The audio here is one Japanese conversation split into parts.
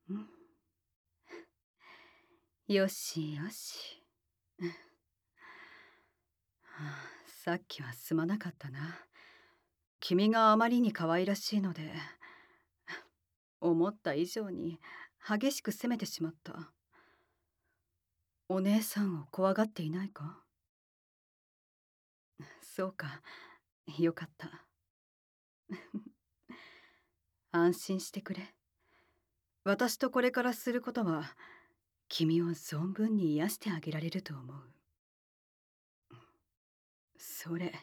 よしよし。さっきはすまなかったな。君があまりに可愛らしいので、思った以上に激しく責めてしまった。お姉さんを怖がっていないか？そうか、よかった。安心してくれ。私とこれからすることは、君を存分に癒してあげられると思う。それ。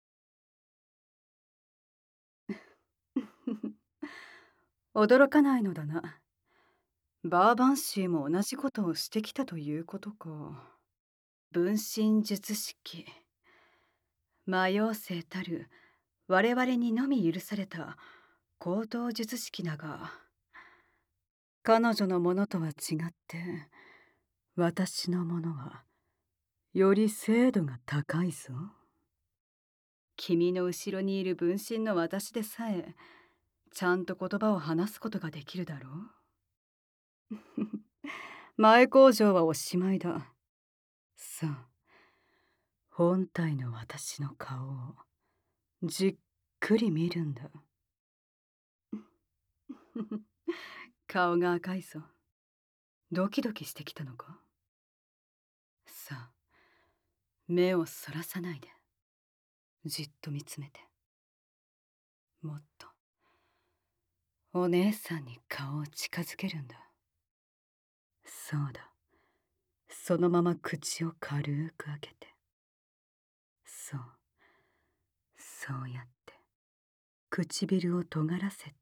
驚かないのだな。バーバンシーも同じことをしてきたということか。分身術式。魔妖精たる我々にのみ許された行動術式だが、彼女のものとは違って私のものはより精度が高いぞ。君の後ろにいる分身の私でさえちゃんと言葉を話すことができるだろう。前工場はおしまいだ。さあ、本体の私の顔をじっくり見るんだ。顔が赤いぞ。ドキドキしてきたのか？さあ、目をそらさないでじっと見つめて。もっとお姉さんに顔を近づけるんだ。そうだ、そのまま口を軽く開けて。そう、そうやって唇を尖らせて。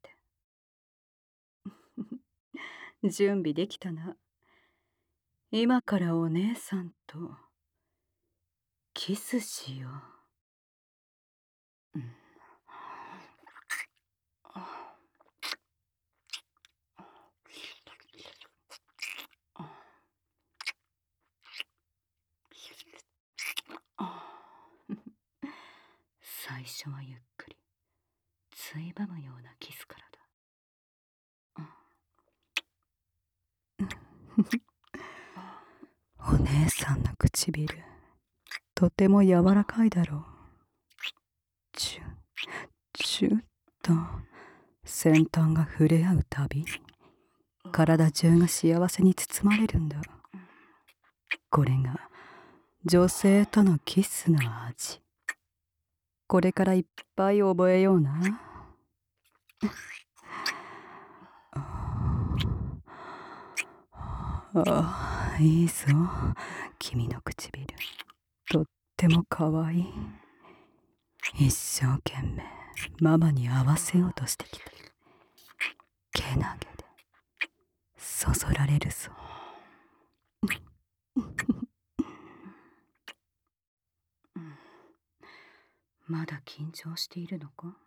準備できたな。今からお姉さんとキスしよう。最初はゆっくりついばむようなキスからだ。お姉さんの唇とても柔らかいだろう。チュッチュッと先端が触れ合うたびに体中が幸せに包まれるんだ。これが女性とのキスの味。これからいっぱい覚えような。ああ、いいぞ。君の唇とってもかわいい。一生懸命ママに合わせようとしてきた。けなげでそそられるぞ。まだ緊張しているのか？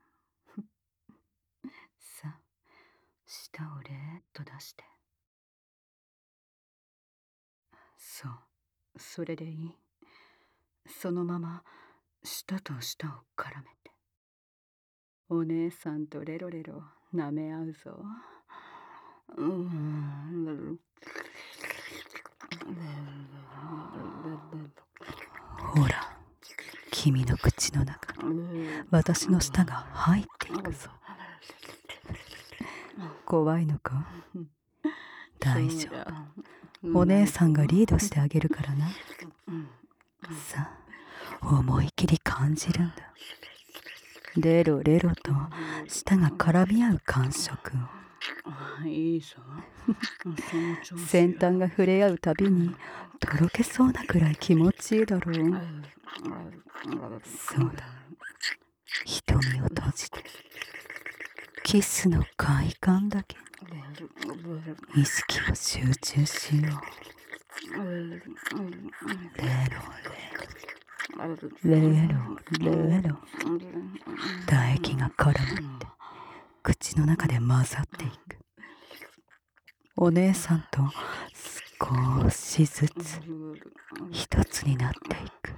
さあ、舌をレーッと出して。そう、それでいい。そのまま舌と舌を絡めて。お姉さんとレロレロ舐め合うぞ。ほら、君の口の中に私の舌が入っていくぞ。怖いのか？大丈夫。お姉さんがリードしてあげるからな。さあ、思い切り感じるんだ。レロレロと舌が絡み合う感触を。いいぞ。先端が触れ合うたびにとろけそうなくらい気持ちいいだろう。そうだ、瞳を閉じてキスの快感だけ意識を集中しよう。レロレロレロ。唾液が絡まって口の中で混ざっていく。お姉さんと少しずつ一つになっていく。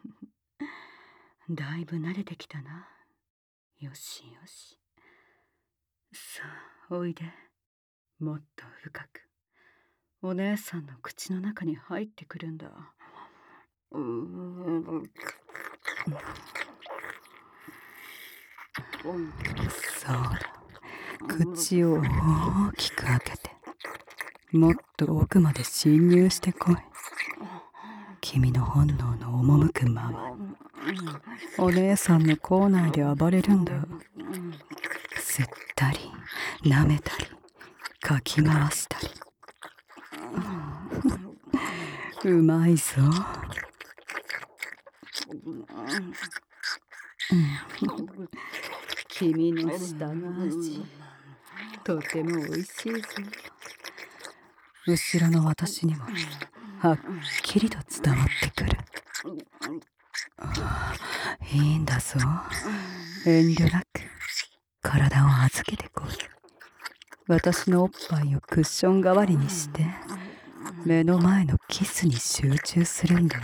だいぶ慣れてきたな。よしよし。 さあ、おいで。もっと深く。お姉さんの口の中に入ってくるんだ。そうだ。口を大きく開けて、もっと奥まで侵入してこい。君の本能の赴くままに。お姉さんの口内で暴れるんだ。吸ったり、舐めたり、かき回したり。うまいぞ。君の舌の味、とてもおいしいぞ。後ろの私にもはっきりと伝わってくる。いいんだぞ。遠慮なく体を預けてこい。私のおっぱいをクッション代わりにして目の前のキスに集中するんだ。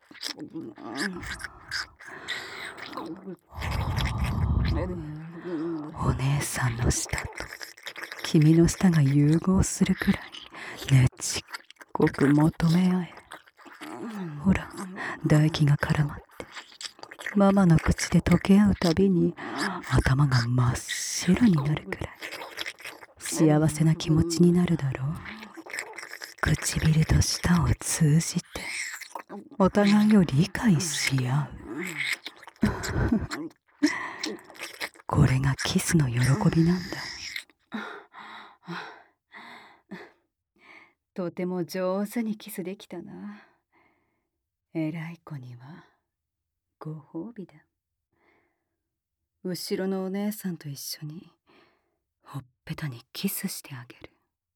お姉さんの舌と君の舌が融合するくらいねちっこく求め合え。ほら、唾液が絡まってママの口で溶け合うたびに頭が真っ白になるくらい幸せな気持ちになるだろう。唇と舌を通じてお互いを理解し合う。これがキスの喜びなんだ。とても上手にキスできたな。偉い子にはご褒美だ。後ろのお姉さんと一緒にほっぺたにキスしてあげる。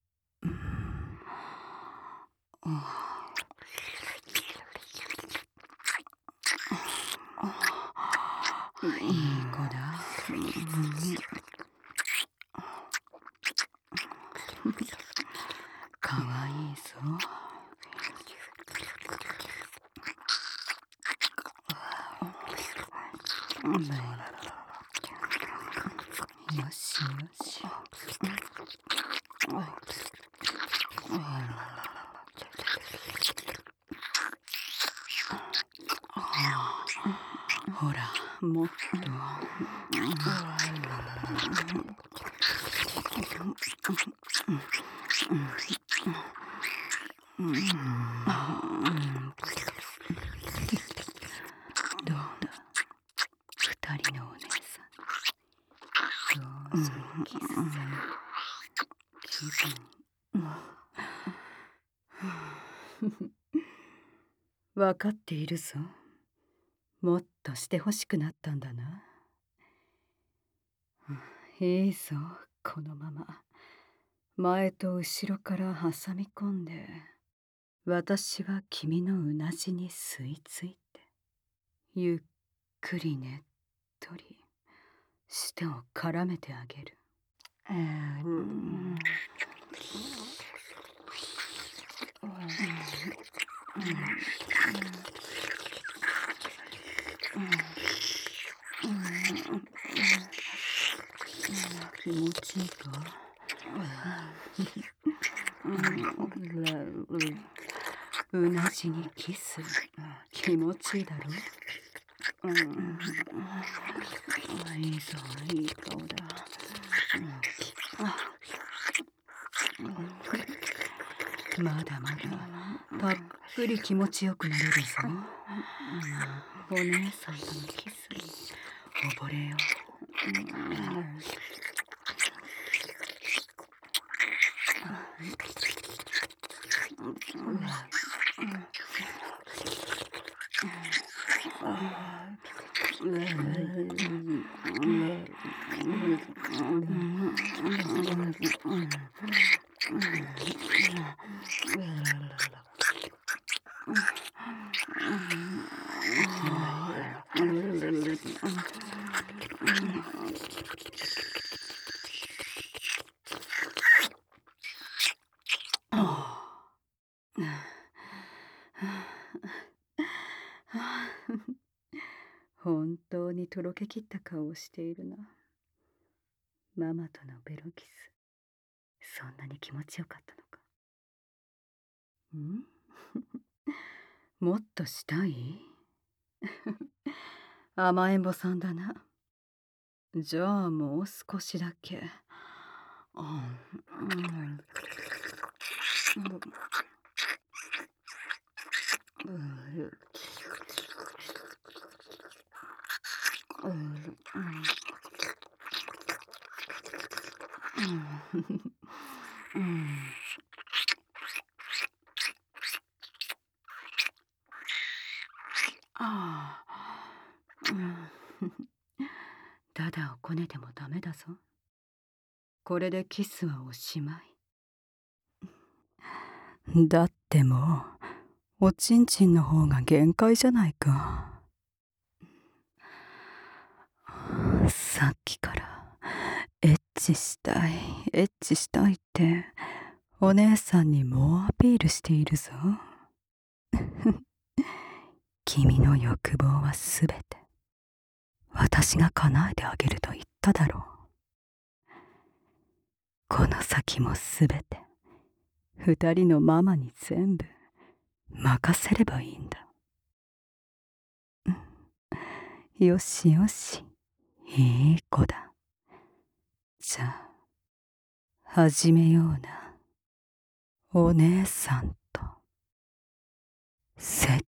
いい子だ。かわいいぞ。よしよし。ほら、もっと。どうだ、二人のお姉さん。上手にキスせよ。わかっているぞ。もっとしてほしくなったんだな。いいぞ、このまま前と後ろから挟み込んで、私は君のうなじに吸い付いて、ゆっくりねっとり舌を絡めてあげる。気持ちいいか？うなじにキス、気持ちいいだろ？いいぞ、いい顔だ。まだまだたっぷり気持ちよくなれるぞ。お姉さんとのキスに溺れよう。本当にとろけきった顔をしているな。 ママとのベロキス、そんなに気持ちよかったのか。んもっとしたい甘えん坊さんだな。じゃあもう少しだけ。ああ、ただをこねてもダメだぞ。これでキスはおしまい。だってもう、おちんちんの方が限界じゃないか。さっきからエッチしたい、エッチしたいってお姉さんに猛アピールしているぞ。君の欲望はすべて私が叶えてあげると言っただろう。この先もすべて二人のママに全部任せればいいんだ。よしよし、いい子だ。じゃあ始めような、お姉さんとセッ